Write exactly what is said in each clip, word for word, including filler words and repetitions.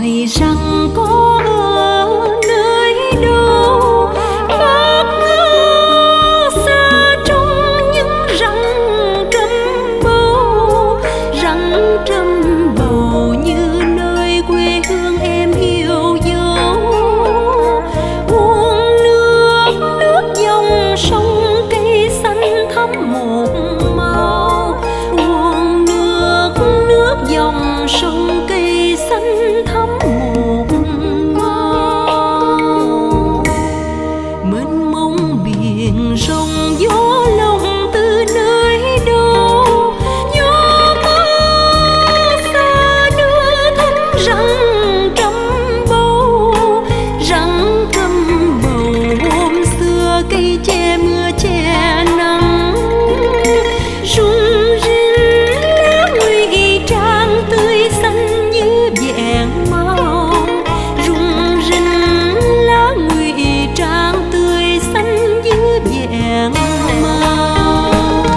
hỏi rằng có ở nơi đâu ngát ngơ xa trong những rặng trầm bầu, rặng trầm bầu như nơi quê hương em yêu dấu. Uống nước nước dòng sông cây xanh thắm một màu, uống nước nước dòng sông cây xanh thắm một màu. Mênh mông biển rộng gió lộng từ nơi đâu, gió mơ xa đưa thân rặng trầm bầu, rặng trầm bầu hôm xưa cây che mưa che nắng, rung rinh lá ngụy trang tươi xanh như vẹn màu, rung rinh lá ngụy trang tươi xanh như vẹn màu.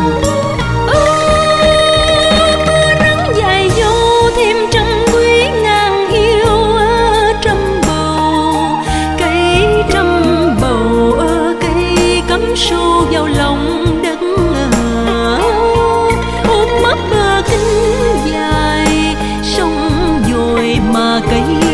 Mưa nắng dài dâu thêm trăm quý ngàn yêu ở trăm bầu, cây trăm bầu ở cây cắm sâu vào lòng đất. Ôm ấp bờ kinh dài sông dồi mà cây